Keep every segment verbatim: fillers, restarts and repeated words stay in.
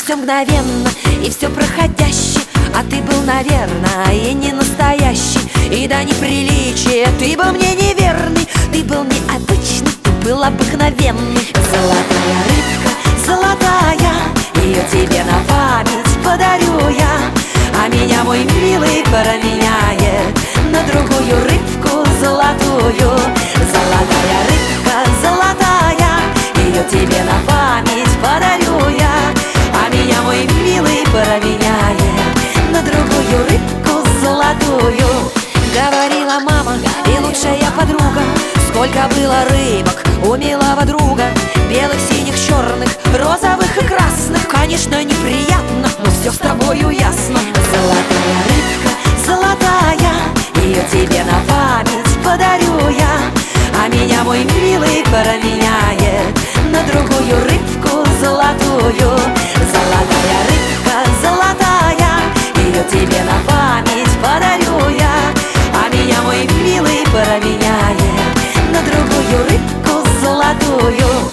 все мгновенно и все проходящее, а ты был, наверное, и не настоящий. И до неприличия ты был мне неверный. Ты был необычный, ты был обыкновенный. Золотая рыбка, золотая, ее тебе на память подарю я. А меня мой милый променяет на другую рыбку золотую. Золотая рыбка, золотая, ее тебе на память подарю я. А меня мой милый променяет на другую рыбку золотую. Говорила мама и лучшая подруга, сколько было рыбок у милого друга. Белых, синих, черных, розовых и красных. Конечно, неприятно, но все с тобою ясно. Золотая рыбка, золотая, ее тебе на память подарю я. А меня мой милый променяет на другую рыбку золотую. Золотая рыбка, золотая, ее тебе на память подарю я. А меня мой милый променяет на другую рыбку золотую.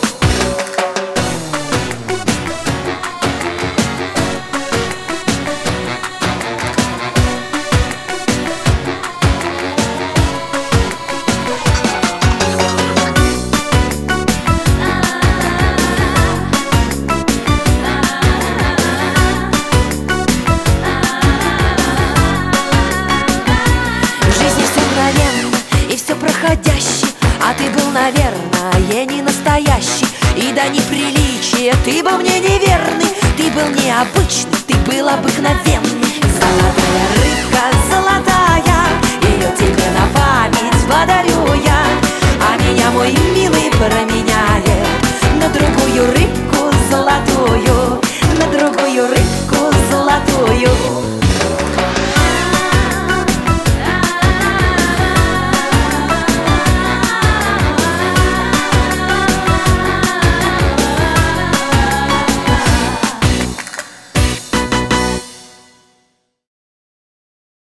А ты был, наверное, не настоящий. И до неприличия ты был мне неверный. Ты был необычный, ты был обыкновенный. Золотая рыбка, золотая, ее тебе на память подарю я. А меня мой милый променяет